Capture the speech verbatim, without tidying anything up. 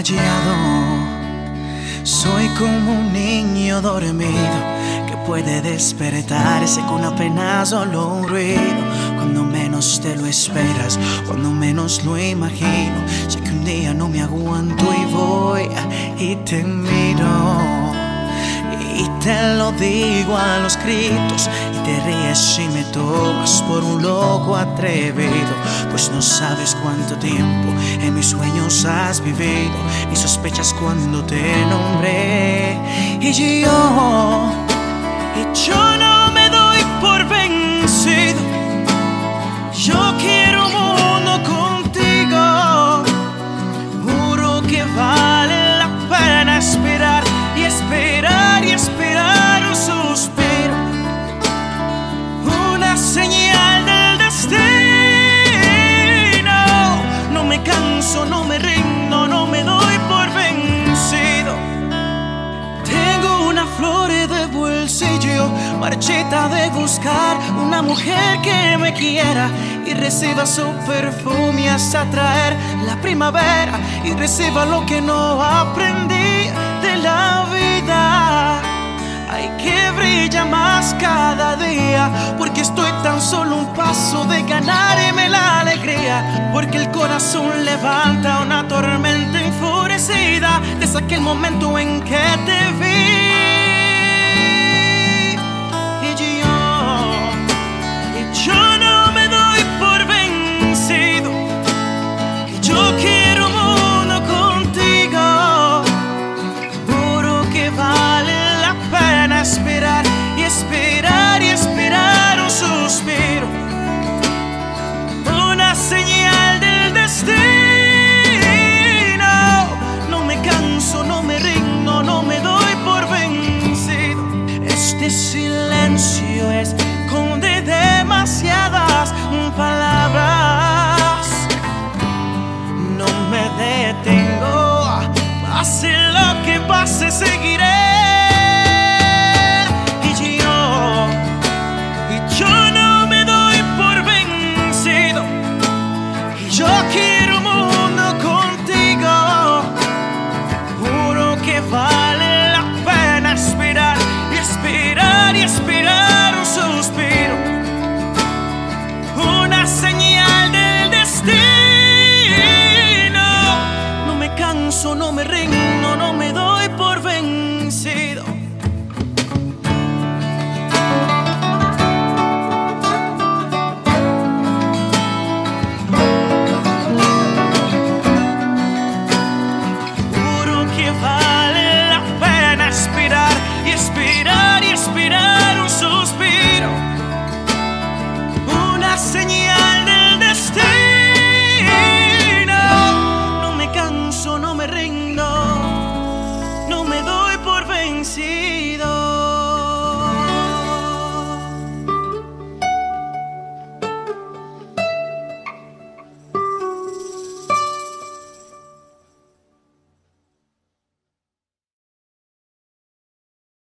callado. Soy como un niño dormido que puede despertarse con apenas solo un ruido. Cuando menos te lo esperas, cuando menos lo imagino. Sé que un día no me aguanto y voy y te miro. Y te lo digo a los gritos, y te ríes y me tomas por un loco atrevido. Pues no sabes cuánto tiempo en mis sueños has vivido, y sospechas cuando te nombré. Y yo, y yo no me doy por vencido. Yo quiero un mundo contigo. Juro que vale la pena esperar y esperar y esperar un suspiro, una señal del destino. No me canso, no me rindo, no me doy por vencido. Tengo una flor de bolsillo, marchita de buscar una mujer que me quiera y reciba su perfume hasta traer la primavera, y reciba lo que no aprendí de la vida. Ay, que brilla más cada día, porque estoy tan solo un paso de ganarme la alegría. Porque el corazón levanta una tormenta enfurecida desde aquel momento en que te vi.